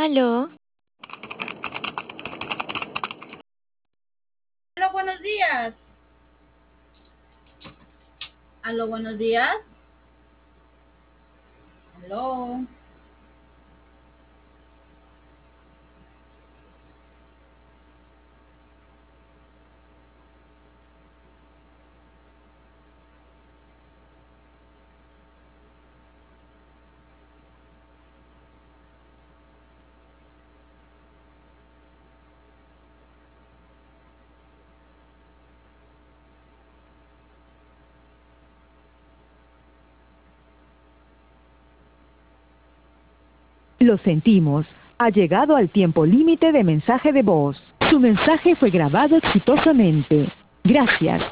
Aló, Aló, buenos días. Aló, buenos días. Aló. Lo sentimos. Ha llegado al tiempo límite de mensaje de voz. Su mensaje fue grabado exitosamente. Gracias.